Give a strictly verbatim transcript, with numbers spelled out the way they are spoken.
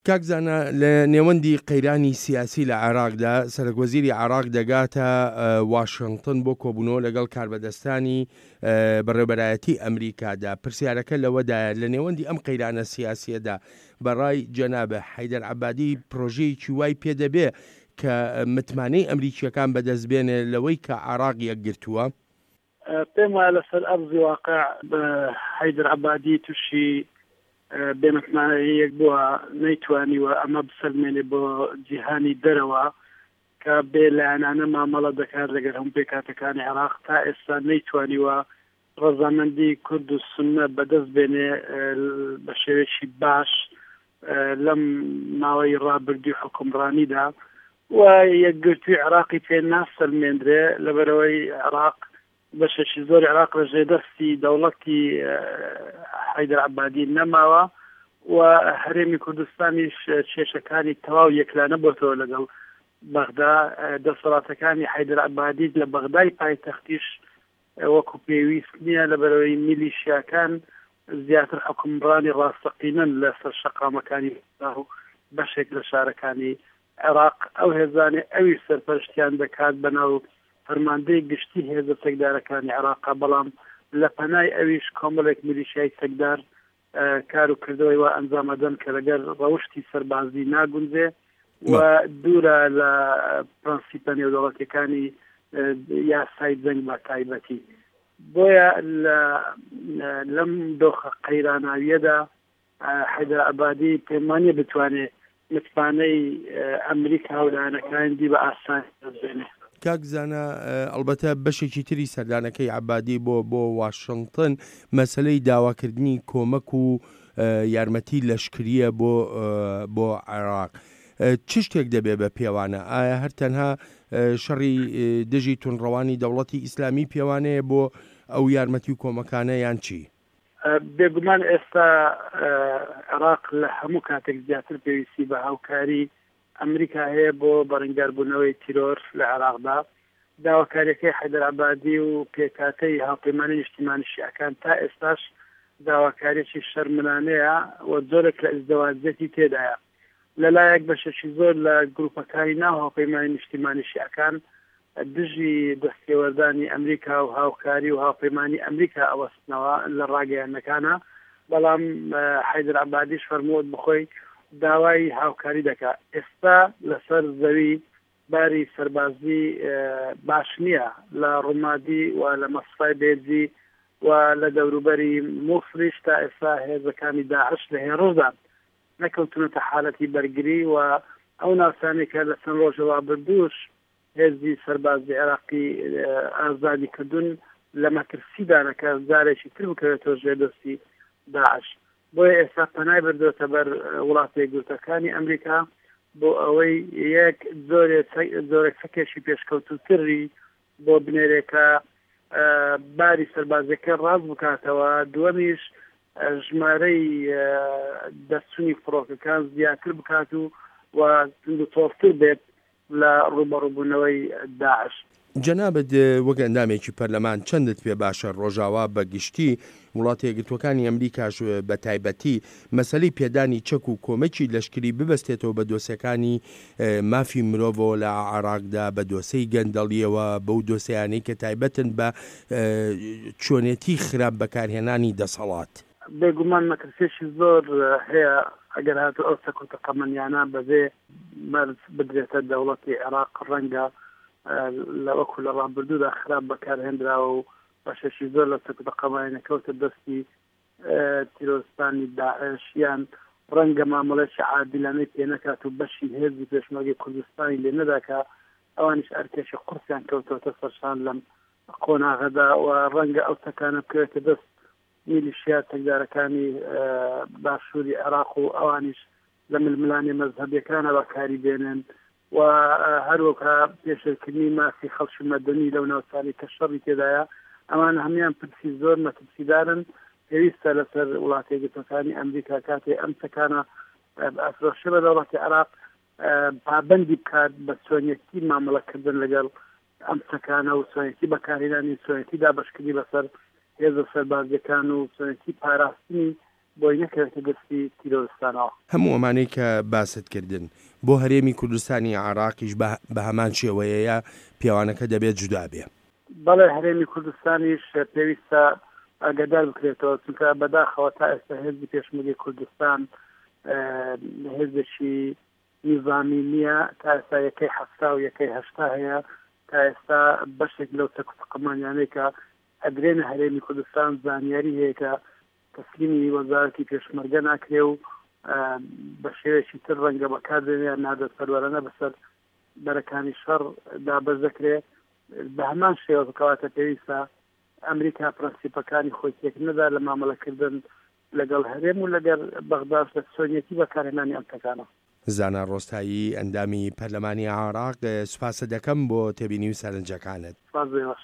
کاکزانە لە نێوەندی قەیرانی سیاسی لە عێراقدا سەرۆکوەزیری عێراق دەگاتە واشنگتن بۆ کۆبوونەوە لەگەڵ کاربەدەستانی بەڕێوەبەرایەتی ئەمریکادا. پرسیارەکە لەوەدایە لە نێوەندی ئەم قەیرانە سیاسیەدا بەڕای جەنابە حەیدەر عەبادی پرۆژەیەکی وای پێدەبێ کە متمانەی ئەمریکیەکان بەدەستبێنێ لەوەی کە عێراق یەکگرتووە؟ پێم وایە لەسەر ئەرزی واقع حەیدەر عەبادی تووشی بێمەتمانەیەک بووە نەیتوانیوە ئەمە بسەلمێنێ بۆ جیهانی دەرەوە کە بێ لایەنانە مامەڵە دەکات لەگەر هەموو پێکاتەکانی عێراق تا ئێستا نەیتوانیوە ڕەزامەندی کورد و سوننە بەدەست بێنێ بە شێوێکی باش لەم ماوەی ڕابردووی حکومڕانیدا و یەکگرتووی عێراقی پێ ناسەلمێنرێ لەبەرەوەی عێراق بەشێکی زۆر عێراق لە ژێدەستی دەوڵەتی حەیدەر عەبادی نەماوە و هەرێمی کوردستانیش کێشەکانی تەواو یەکلانە بۆتەوە لەگەڵ بەغدا. دەسەڵاتەکانی حەیدەر عەبادی لە بەغدای پایتەختیش وەکو پێویست نییە لەبەرەوەی میلیشیاکان زیاتر حکومڕانی ڕاستەقینەن لەسەر شەقامەکانی و بەشێک لە شارەکانی عێراق ئەو هێزانێ ئەوی سەرپەرشتیان دەکات بەناو فەرماندەی گشتی هێزە سەگدارەکانی عێراقا، بەڵام لە پەنای ئەویش کۆمەڵێک میلیشیای سەگدار کار و کردەوەی وا ئەنجامەدەن کە لەگەر ڕەوشتی سەربازی ناگونجێ و دوورە لە پرەنسیپە نێودەوڵەتیەکانی یاسای جەنگ بە تایبەتی. بۆیە لەم دۆخە قەیراناویەدا حەیدەر عەبادی پێمانیە بتوانێت متمانەی ئەمریکا و لایەنەکانی بە ئاسانی دەستبێنێ. کاکزانە ئەلبەتە بەشێکی تری سەردانەکەی عەبادی بۆ بۆ واشنگتن مەسەلەی داواکردنی کۆمەک و یارمەتی لەشکریە بۆ بۆ عێراق. چ شتێک دەبێ بە پێوانە؟ ئایا هەر تەنها شەڕی دژی تونڕەوانی دەوڵەتی ئیسلامی پێوانەیە بۆ ئەو یارمەتی و کۆمەکانە یان چی؟ بێگومان ئێستا عێراق لە هەموو کاتێک زیاتر پێویستی بە هاوکاری ئەمریکا هەیە بۆ بەڕێنگاربوونەوەی تیرۆر لە عێراقدا. داواکاریەکەی حەیدەر عەبادی و پێکاتەی هاوپەیمانی نیشتیمانی شیعەکان تا ئێستاش داواکاریەکی شەرمنانەیە و زۆرێک لە ئەزدەواجەتی تێدایە. لەلایەک بەشێکی زۆر لە گروپەکانی ناو هاوپەیمانی نیشتیمانی شیعەکان دژی دەستێوەردانی ئەمریکا و هاوکاری و هاوپەیمانی ئەمریکا ئەوەستنەوە لە ڕاگەیانەکانە، بەڵام حەیدەر عەبادیش فەرمووت بخۆی داوای هاوکاری دەکات. ئێستا لەسەر زەوی باری سەربازی باش نییە لە ڕوومادی و لە مەسفای بێجی و لە دەوروبەری موسڵیش تا ئێستا هێزەکانی داعش لە هێڕۆژدان نەکەوتونەتە حالەتی بەرگری و ئەو ناسانێکە لە چەند ڕۆژە ڕابردووش هێزی سەربازی عێراقی ئازادی کردوون لە مەترسیدانەکە جارێکی تر بکەوێتەوە ژێردەستی داعش. بۆیە ئێستا پەنای بردوێتە بەر وڵاتە یەکگرتووەکانی ئەمریکا بۆ ئەوەی یەک زۆرێک سەکێشی پێشکەوتووتری بۆ بنێرێکە باری سەربازەکە ڕاست بکاتەوە، دووەمیش ژمارەی دەستچوونی فڕۆکەکان زیاتر بکات و و تۆفتر بێت لە ڕوبەڕووبوونەوەی داعش. جەنابەت وەک ئەندامێکی پەرلەمان چەندت پێ باشە ڕۆژاوا بە گشتی وڵاتە یەکگرتووەکانی ئەمریکاش بە تایبەتی مەسەلەی پێدانی چەک و کۆمەکی لەشکری ببەستێتەوە بە دۆسیەکانی مافی مرۆڤەوە لە عێراقدا بە دۆسەی گەندەڵیەوە بەو دۆسەیانەی کە تایبەتن بە چۆنێتی خراپ بەکارهێنانی دەسەڵات؟ بێگومان مەترسێکی زۆر هەیە ئەگەر هاتوو ئەو سەکوتە قەمەنیانە بەبێ مەرج بدرێتە دەوڵەتی عێراق ڕەنگە لە وەکو لە ڕابردوودا خراپ بەکارهێنراوە و بەشێکی زۆر لە سەکوتە قەمەنیەکەوتە دەستی تیرۆرستانی داعش یان ڕەنگە مامەڵێکی عادلانەی پێ نەکات و بەشی هێزی پێشمەرگەی کوردستانی لێ نەداکە ئەوانیش ئەرکێشی قورسیان کەوتەوەتە سەرشان لەم قۆناغەدا و ڕەنگە ئەو تەکانە بکەوێتە دەست میلیشیا سەگدارەکانی باشووری عێراق و ئەوانیش لە ململانی مەذهەبیەکانە بەکاری بێنن و هەروەکە پێشکردنی ماسی خەڵکی مەدەنی لەو ناوچانی کە شەڕی تێدایە. ئەمان هەمیان پرسی زۆر مەترسیدارن. پێویستە لەسەر وڵاتە یەکگرتووەکانی ئەمریکا کاتێ ئەم تەکانە ئەفرۆشە بە دەوڵەتی عێراق پابەندی بکات بە چۆنیەتی مامەڵەکردن لەگەڵ ئەم تەکانە و چۆنیەتی بەکارهێنانی چۆنیەتی دابەشکردنی بەسەر هێزە سەربازیەکان و چۆنیەتی پاراستنی بۆی نەکەوێتە دەستی تیرۆرستانەوە. هەموو ئەمانەی کە باست کردن بۆ هەرێمی کوردستانی عێراقیش بە هەمان شێوەیە پیاوانەکە دەبێت جودا بێ. بەڵێ هەرێمی کوردستانیش پێویستە ئاگادار بکرێتەوە، چونکە بەداخەوە تا ئێستا هێزی پێشمەرگەی کوردستان هێزێکی نیظامی نییە، تا ئێستا یەکەی هەفتا و یەکەی هەشتا هەیە، تا ئێستا بەشێک لەو تەکوتەقەمانیانەی کە ئەدرێنە هەرێمی کوردستان زانیاری هەیە کە تەسلیمی وەزارەتی پێشمەرگە ناکرێ و بە شێوەیەکی تر ڕەنگە بەکاردێنیان نادەت پەروەرانە بەسەر بەرەکانی شەڕ دابەز دەکرێ. بە هەمان شێوە بکەواتە پێویستە ئەمریکا پرەنسیپەکانی خۆی تێک نەدا لە مامەڵەکردن لەگەڵ هەرێم و لەگەر بەغداد لە سۆنیەتی بەکارهێنانی ئەم تەکانە. زانا ڕۆستایی ئەندامی پەرلەمانی عێراق، سوپاسە دەکەم بۆ تێبینی و سەرنجەکانت.